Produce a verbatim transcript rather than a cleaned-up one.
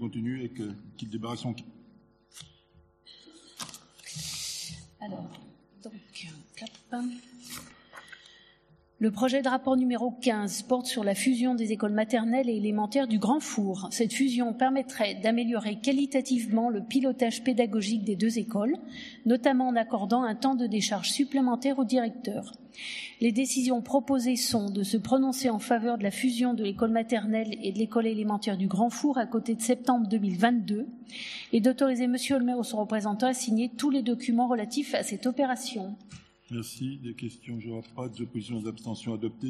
continue avec euh, qu'il débarrasse son... Alors, donc, cap. Le projet de rapport numéro quinze porte sur la fusion des écoles maternelles et élémentaires du Grand Four. Cette fusion permettrait d'améliorer qualitativement le pilotage pédagogique des deux écoles, notamment en accordant un temps de décharge supplémentaire au directeur. Les décisions proposées sont de se prononcer en faveur de la fusion de l'école maternelle et de l'école élémentaire du Grand Four à compter de septembre deux mille vingt-deux et d'autoriser Monsieur le maire ou son représentant à signer tous les documents relatifs à cette opération. Merci. Des questions? Je vois pas. Des oppositions, des abstentions adoptées.